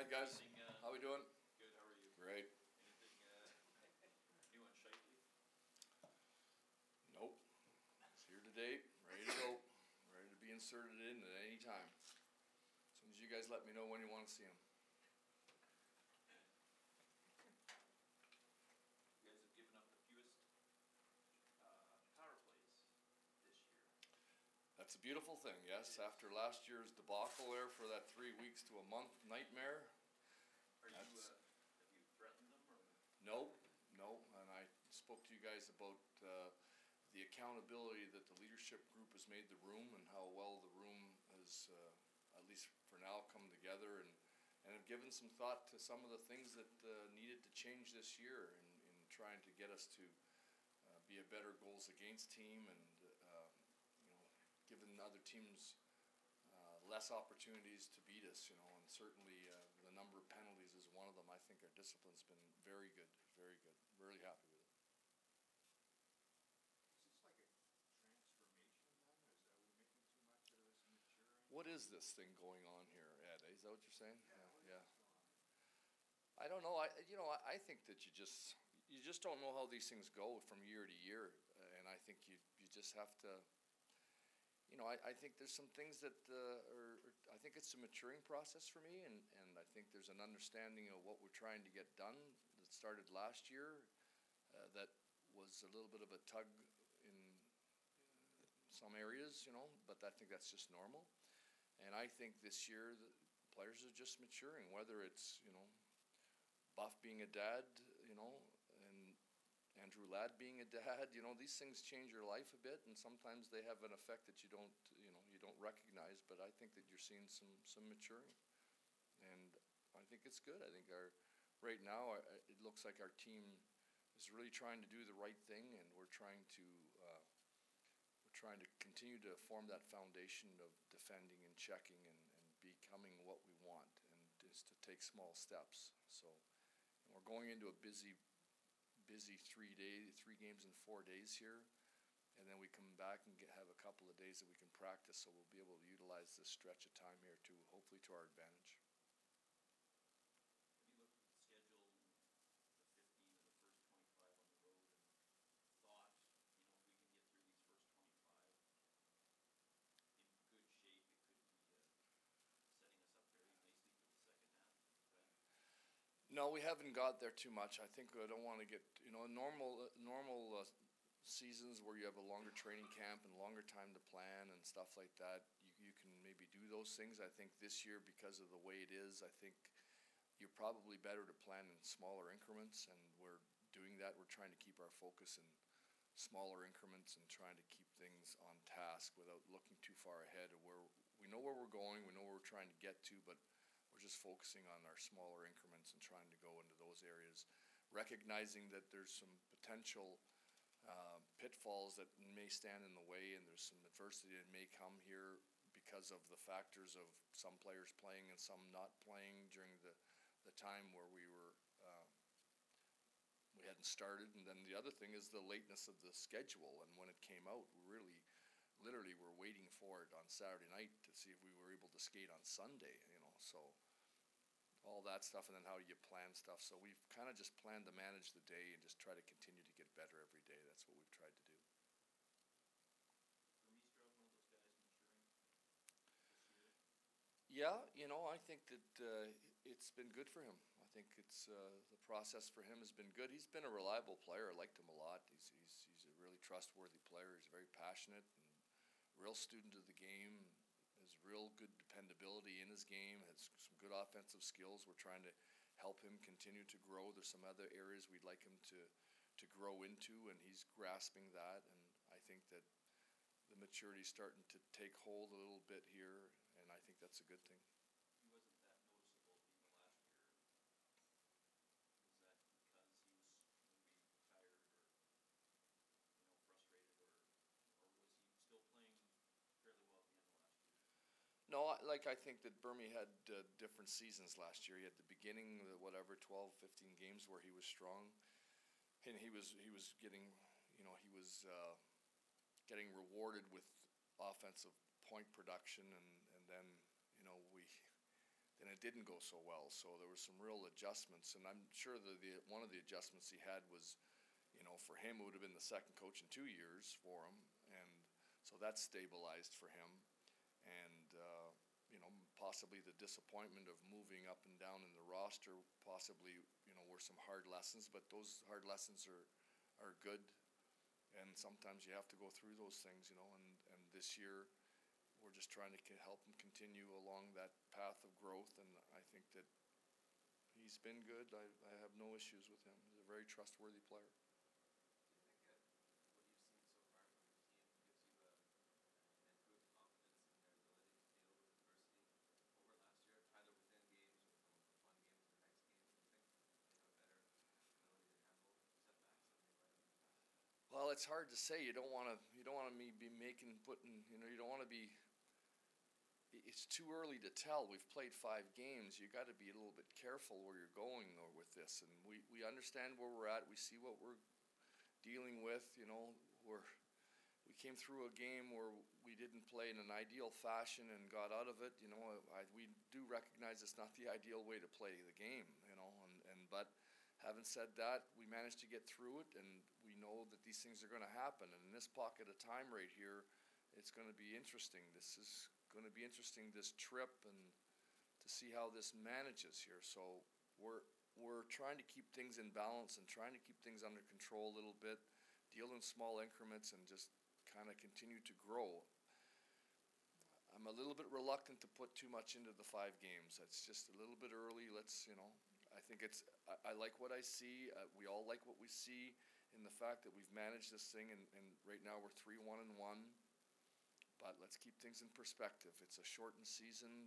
Hi guys, how we doing? Good, how are you? Great. Anything new on Shifley? Nope. It's here today, ready to go, ready to be inserted in at any time. As soon as you guys let me know when you want to see him. You guys have given up the fewest power plays this year. That's a beautiful thing, yes. After last year's debacle there for that 3 weeks to a month nightmare. Have you threatened them or? Nope, and I spoke to you guys about the accountability that the leadership group has made the room and how well the room has, at least for now, come together and have given some thought to some of the things that needed to change this year in trying to get us to be a better goals against team and giving other teams less opportunities to beat us, and certainly the number of penalties is one of them. I think our discipline's been very good, really happy with it. Is this like a transformation then? Are we making too much of this maturing? What is this thing going on here, Ed? Is that what you're saying? Yeah. I don't know. I think that you just don't know how these things go from year to year, and I think you just have to. I think there's some things that I think it's a maturing process for me, and I think there's an understanding of what we're trying to get done that started last year that was a little bit of a tug in some areas, but I think that's just normal. And I think this year the players are just maturing, whether it's, Buff being a dad, and Andrew Ladd being a dad, these things change your life a bit, and sometimes they have an effect that you don't recognize. But I think that you're seeing some maturing, and I think it's good. I think right now it looks like our team is really trying to do the right thing, and we're trying to continue to form that foundation of defending and checking and becoming what we want, and just to take small steps. So we're going into a busy 3 games in 4 days here, and then we come back and have a couple of days that we can practice, so we'll be able to utilize this stretch of time here to hopefully to our advantage. Have you looked at the schedule, the 15 of the first 25 on the road, and thought, if we can get through these first 25 in good shape, it could be setting us up very nicely for the second half? No, we haven't got there too much. I think I don't want to get, normal seasons where you have a longer training camp and longer time to plan and stuff like that, you can maybe do those things. I think this year, because of the way it is, I think you're probably better to plan in smaller increments, and we're doing that. We're trying to keep our focus in smaller increments and trying to keep things on task without looking too far ahead of where we know where we're going, we know where we're trying to get to, but we're just focusing on our smaller increments and trying to go into those areas, recognizing that there's some potential pitfalls that may stand in the way, and there's some adversity that may come here because of the factors of some players playing and some not playing during the time where we hadn't started. And then the other thing is the lateness of the schedule, and when it came out, literally we're waiting for it on Saturday night to see if we were able to skate on Sunday, so all that stuff, and then how you plan stuff. So we've kind of just planned to manage the day and just try to continue to get better every day. That's what we've tried to do. For me, Stroud, one of those guys maturing this year? Yeah, I think that it's been good for him. I think it's the process for him has been good. He's been a reliable player. I liked him a lot. He's a really trustworthy player. He's very passionate and real student of the game. Has real good dependability in his game. Has some good offensive skills. We're trying to help him continue to grow. There's some other areas we'd like him to grow into, and he's grasping that. And I think that the maturity's starting to take hold a little bit here, and I think that's a good thing. He wasn't that noticeable in the last year. Was that because he was maybe tired or frustrated, or was he still playing fairly well at the end of last year? No, I think that Burmy had different seasons last year. He had the beginning, 12, 15 games where he was strong, and he was getting, getting rewarded with offensive point production, and then and it didn't go so well. So there were some real adjustments, and I'm sure one of the adjustments he had was, for him, it would have been the second coach in 2 years for him, and so that stabilized for him. And possibly the disappointment of moving up and down in the roster, possibly were some hard lessons, but those hard lessons are good, and sometimes you have to go through those things, and this year we're just trying to help him continue along that path of growth, and I think that he's been good. I have no issues with him. He's a very trustworthy player. Do you think that what you've seen so far from your team gives you an improved confidence in their ability to deal with adversity over last year, either within games or from one game to the next game? Do you think they have a better ability to handle setbacks than they might have in the past? Well, it's hard to say. You don't want to be putting, you don't want to be. It's too early to tell. We've played 5 games. You got to be a little bit careful where you're going though with this. And we understand where we're at. We see what we're dealing with. We came through a game where we didn't play in an ideal fashion and got out of it. We do recognize it's not the ideal way to play the game. But having said that, we managed to get through it, and we know that these things are going to happen. And in this pocket of time right here, it's going to be interesting. This is going to be interesting, this trip, and to see how this manages here. So we're trying to keep things in balance and trying to keep things under control a little bit, deal in small increments, and just kind of continue to grow. I'm a little bit reluctant to put too much into the 5 games. It's just a little bit early. I think I like what I see. We all like what we see in the fact that we've managed this thing, and right now we're 3-1-1. But let's keep things in perspective. It's a shortened season.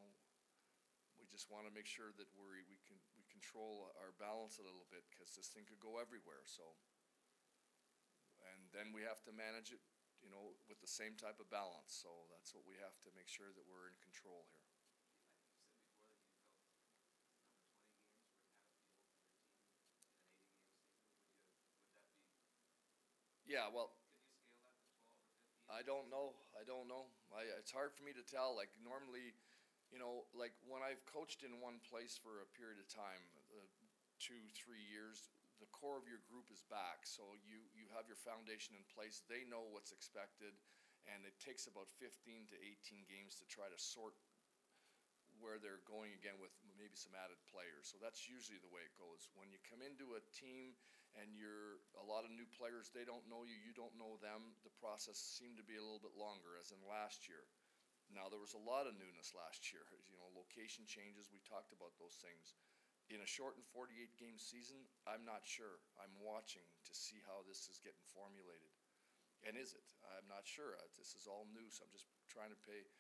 We just want to make sure that we control our balance a little bit, because this thing could go everywhere. So, and then we have to manage it, with the same type of balance. So that's what we have to make sure that we're in control here. You said before that you felt number 20 games were kind of the goal for your team in an 80-game season. Would that be? Yeah, well, Could you scale that to 12 or 15? I don't know. It's hard for me to tell. Like normally, like when I've coached in one place for a period of time, 2-3 years, the core of your group is back. So you have your foundation in place. They know what's expected, and it takes about 15 to 18 games to try to sort where they're going again with maybe some added players. So that's usually the way it goes. When you come into a team and you're a lot of new players, they don't know you, you don't know them, the process seemed to be a little bit longer, as in last year. Now, there was a lot of newness last year, location changes, we talked about those things. In a shortened 48-game season, I'm not sure. I'm watching to see how this is getting formulated. And is it? I'm not sure. This is all new, so I'm just trying to pay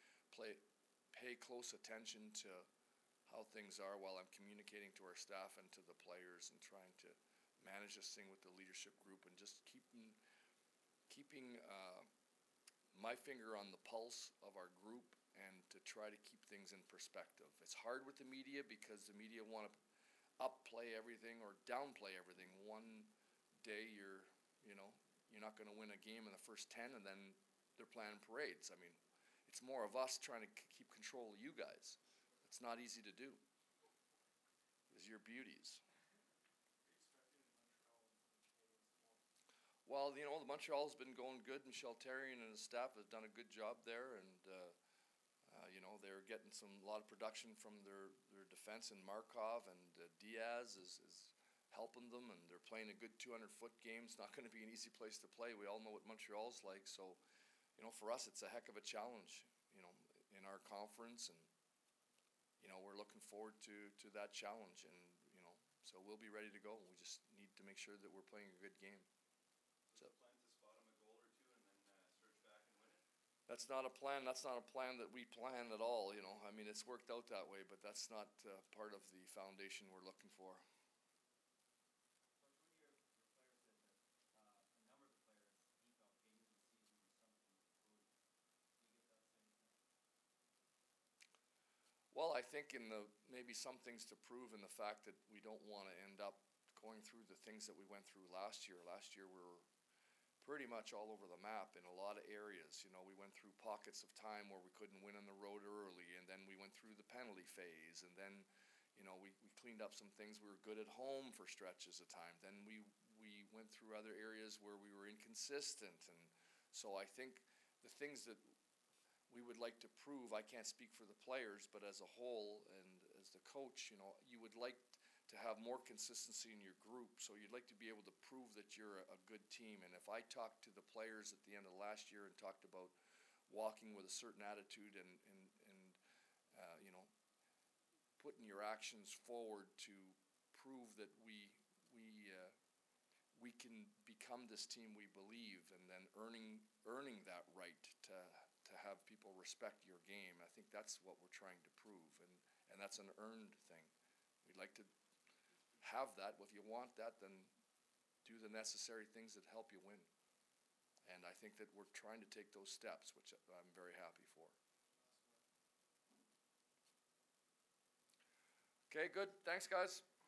close attention to how things are while I'm communicating to our staff and to the players and trying to manage this thing with the leadership group and just keeping my finger on the pulse of our group and to try to keep things in perspective. It's hard with the media because the media want to upplay everything or downplay everything. One day you're not going to win a game in the first 10, and then they're planning parades. I mean, it's more of us trying to keep control of you guys. It's not easy to do. Because you're beauties. Well, the Montreal's been going good. Michel Therrien and his staff have done a good job there, and they're getting a lot of production from their defense, and Markov and Diaz is helping them, and they're playing a good 200-foot game. It's not going to be an easy place to play. We all know what Montreal's like, so for us it's a heck of a challenge, in our conference, and we're looking forward to that challenge, and so we'll be ready to go. We just need to make sure that we're playing a good game. Was the plan to spot him a goal or two and then surge back and win it? That's not a plan. That's not a plan that we plan at all. I mean, it's worked out that way, but that's not part of the foundation we're looking for. Coach, one of your players said that a number of the players, he felt games of the season were something to prove. Do you get that same thing? Well, I think maybe some things to prove in the fact that we don't want to end up going through the things that we went through last year. Last year we were pretty much all over the map in a lot of areas. You know, we went through pockets of time where we couldn't win on the road early, and then we went through the penalty phase, and then, you know, we cleaned up some things. We were good at home for stretches of time. Then we went through other areas where we were inconsistent, and so I think the things that we would like to prove, I can't speak for the players, but as a whole and as the coach, you know, you would like to have more consistency in your group. So you'd like to be able to prove that you're a good team. And if I talked to the players at the end of last year and talked about walking with a certain attitude and you know, putting your actions forward to prove that we can become this team we believe, and then earning that right to have people respect your game. I think that's what we're trying to prove, and that's an earned thing. We'd like to have that. If you want that, then do the necessary things that help you win. And I think that we're trying to take those steps, which I'm very happy for. Okay, good. Thanks, guys.